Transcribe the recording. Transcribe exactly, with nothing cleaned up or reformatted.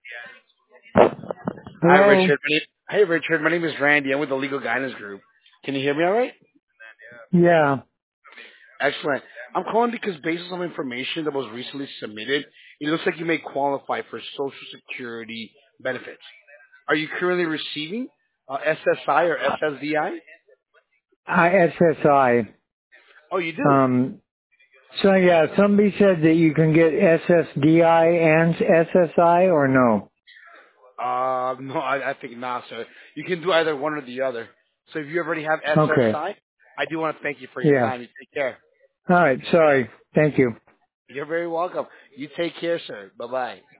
Hi, Hello? Richard. My name- Hey, Richard. My name is Randy. I'm with the Legal Guidance Group. Can you hear me all right? Yeah. Excellent. I'm calling because based on some information that was recently submitted, it looks like you may qualify for Social Security benefits. Are you currently receiving uh, S S I or S S D I? I S S I. Oh, you do? Um, so yeah, somebody said that you can get S S D I and S S I or no? Uh, no, I, I think not, sir. You can do either one or the other. So if you already have Okay. S S I, I I do want to thank you for your Yeah. time. You take care. All right. Sorry. Thank you. You're very welcome. You take care, sir. Bye-bye.